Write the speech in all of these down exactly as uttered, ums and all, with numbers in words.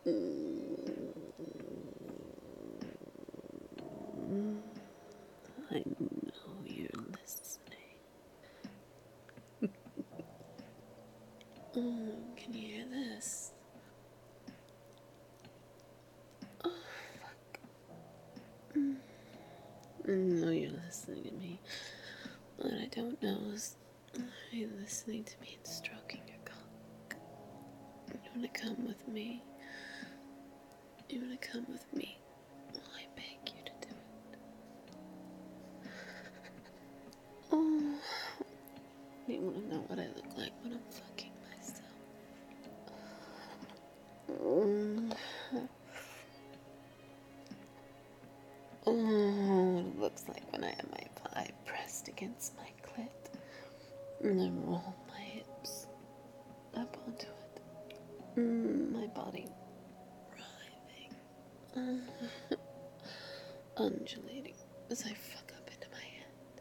I know you're listening. Oh, can you hear this? Oh, fuck. I know you're listening to me. What I don't know is, are you listening to me and stroking your cock? You wanna come with me? You wanna come with me? I beg you to do it. Oh, you wanna know what I look like when I'm fucking myself? Mm. Oh, what it looks like when I have my thigh pressed against my clit and then roll my hips up onto it. Mm, my body writhing, uh, undulating as I fuck up into my hand.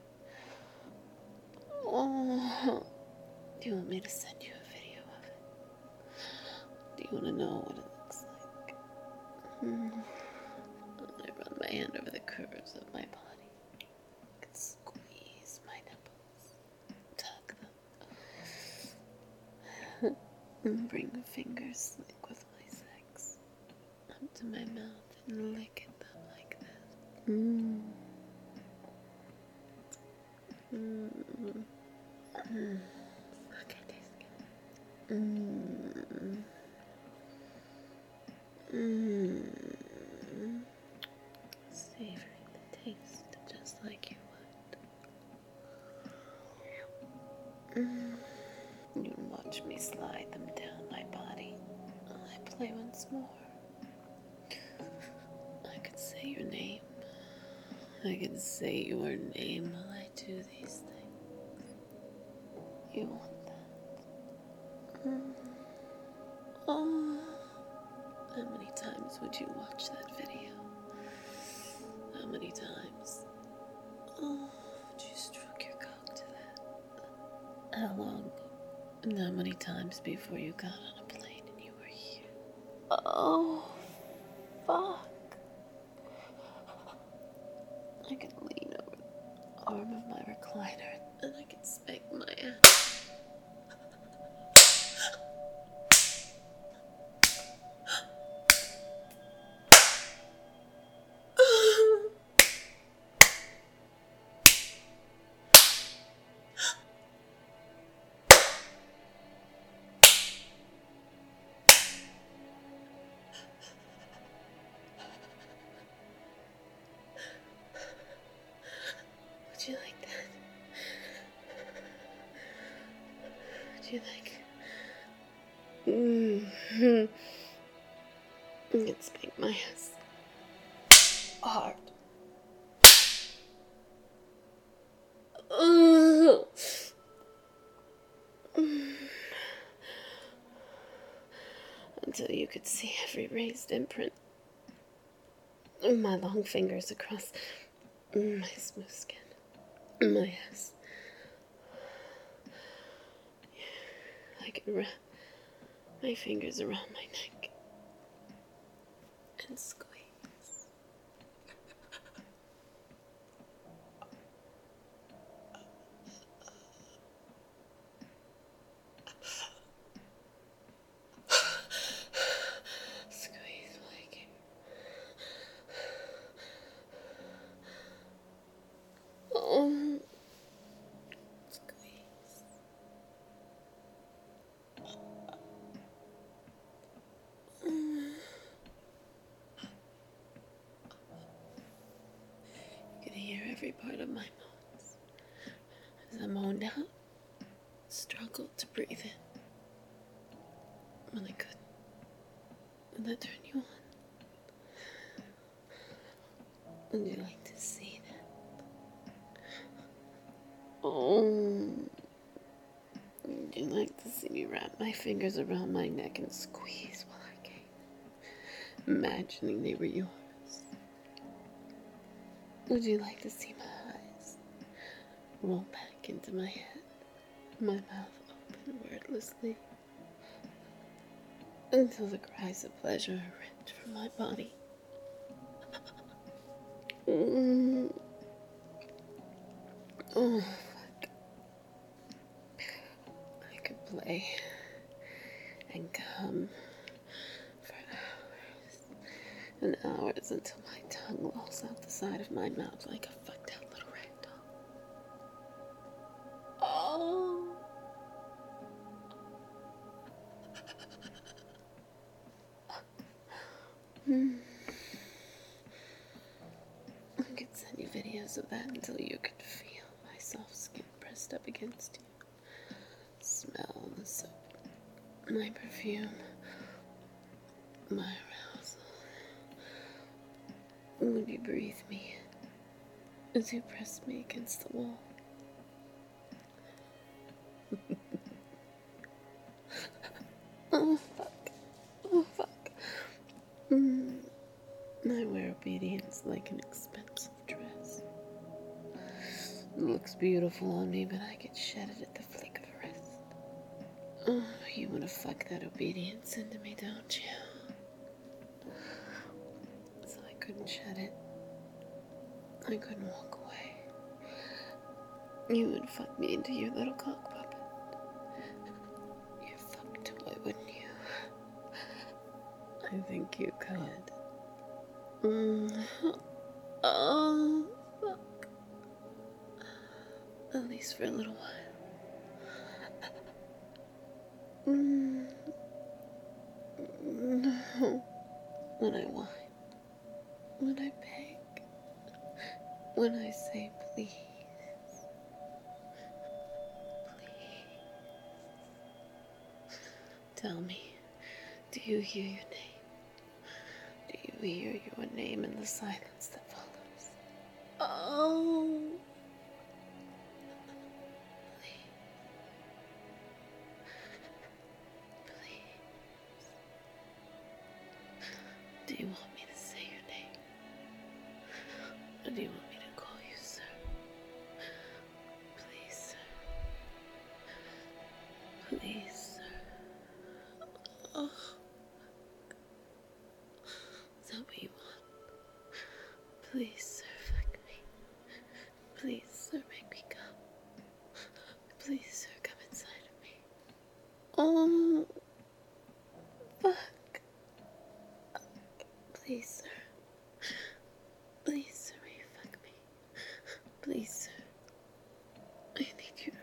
Oh, do you want me to send you a video of it? Do you want to know what it looks like? Mm. I run my hand over the curves of my body. I can squeeze my nipples, tug them, and bring the fingers slick with my sex up to my mouth and lick at them like this. Mm. Mm. Mm. Fuck, it tastes good. Mm. Mm. Savoring the taste just like you would. Mm. You watch me slide them down my body. I play once more. I could say your name. I could say your name while I do these things. You want that? Mm. Oh, how many times would you watch that video? How many times? Oh, would you stroke your cock to that? How long? And how many times before you got on a plane and you were here? Oh, fuck. I could lean over the arm of my recliner and I could spank my ass. Would you like that? Would you like? Mm-hmm. You could spank my ass hard. Ugh. Until you could see every raised imprint of my long fingers across my smooth skin, my ass. I could wrap my fingers around my neck and squeeze. Squeeze like it. Oh. Squeeze. You could hear every part of my moans as I moaned out, struggled to breathe in. When I couldn't. Would that turn you on? Would you like to see that? Oh. Would you like to see me wrap my fingers around my neck and squeeze while I came, imagining they were yours? Would you like to see my eyes roll back into my head, my mouth open wordlessly? until the cries of pleasure are ripped from my body. Mm. Oh, fuck. I could play and come for hours and hours until my tongue lolls out the side of my mouth like a fucked out little rag doll. Oh. Hmm. I could send you videos of that until you could feel my soft skin pressed up against you. Smell the soap, my perfume, my arousal. Would you breathe me as you press me against the wall? Oh, fuck. Oh, fuck. Mm. I wear obedience like an expensive dress. It looks beautiful on me, but I get shed it at the flick of a wrist. Oh, you want to fuck that obedience into me, don't you? So I couldn't shed it. I couldn't walk away. You would fuck me into your little cock puppet. Your fuck toy, wouldn't you? I think you could. Mm. Oh, fuck. At least for a little while. Mm. No. When I whine, when I beg, when I say please, please. Tell me, do you hear your name? Do you hear your name in the silence that follows? Oh. Please. Please. Do you want me to say your name? Or do you want me to call you sir? Please, sir. Please, sir. Oh. Is that what you want? Please, sir, fuck me. Please, sir, make me come. Please, sir, come inside of me. Oh. Fuck. Please, sir. Please, sir, will you fuck me? Please, sir. I need you to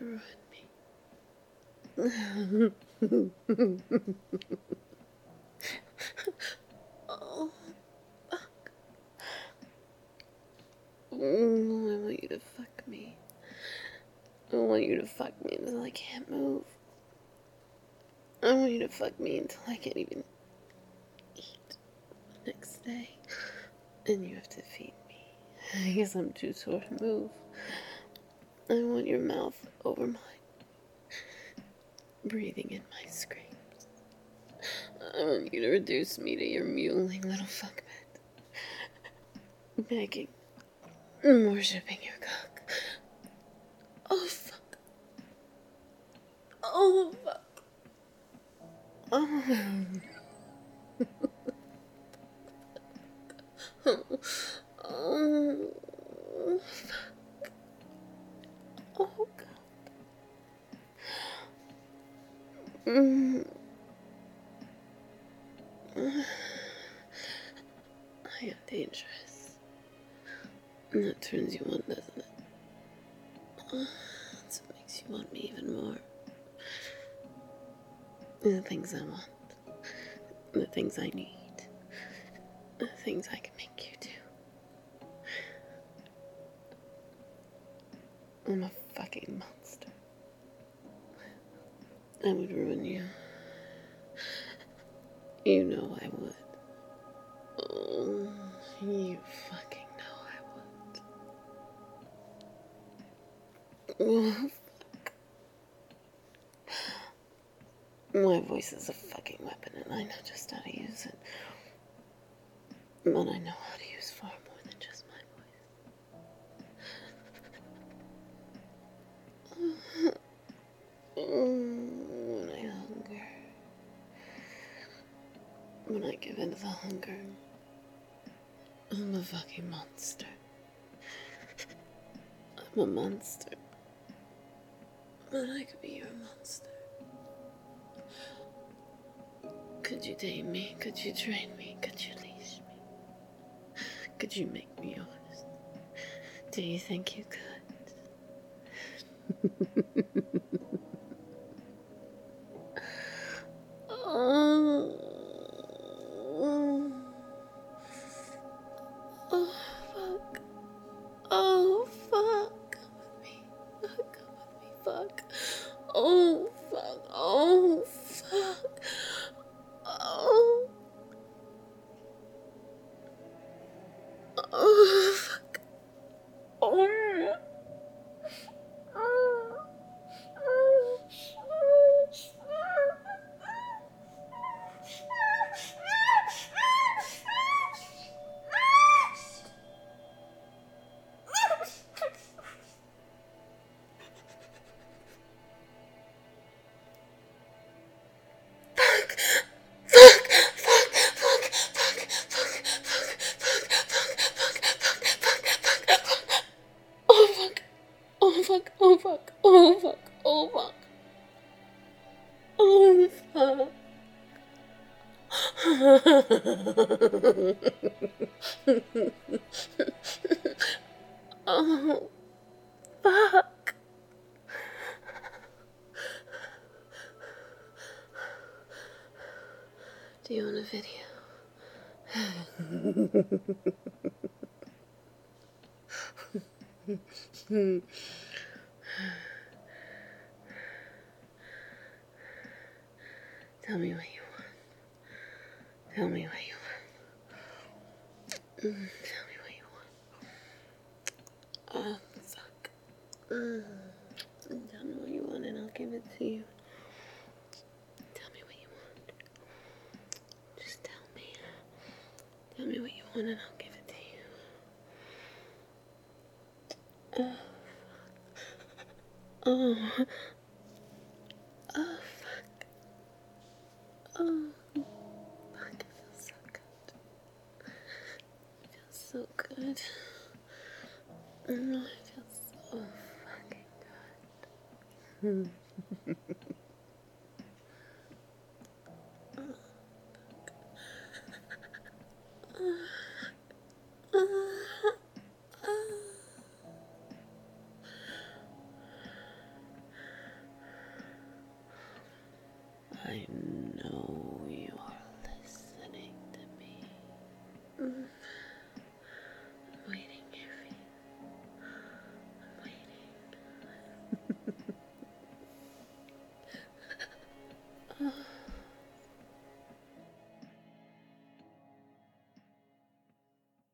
ruin me. Oh, fuck. Oh, I want you to fuck me. I want you to fuck me until I can't move. I want you to fuck me until I can't even eat the next day. And you have to feed me. I guess I'm too sore to move. I want your mouth over mine, breathing in my screams. I want you to reduce me to your mewling little fuckbed, begging and worshipping your cock. Oh, fuck. Oh, fuck. Oh. Oh. Oh, fuck. Oh, God. Mm. I am dangerous. And that turns you on, doesn't it? Oh, that's what makes you want me even more. The things I want. The things I need. The things I can make you do. I'm a fucking monster. I would ruin you. You know I would. Oh, you fucking know I would. Oh, fuck. My voice is a fucking weapon, and I know just how to use it. But I know how to use far more than just my voice. When I hunger, When I give in to the hunger, I'm a fucking monster. I'm a monster. But I could be your monster. Could you tame me? Could you train me? Could you leash me? Could you make me yours? Do you think you could? Oh. Oh, fuck. Oh, fuck. Come with me. Come with me, fuck. Oh, fuck. Oh, fuck. Oh. Oh, fuck. Oh. Oh fuck, oh fuck, oh fuck, oh fuck. Oh fuck. Oh fuck. Do you want a video? Tell me what you want. Tell me what you want. Mm, tell me what you want. Oh, fuck. Mm. Tell me what you want and I'll give it to you. Tell me what you want. Just tell me. Tell me what you want and I'll give it to you. Oh, fuck. Oh. Oh, fuck. Oh, fuck. It feels so good. It feels so good. Oh, it feels so fucking good.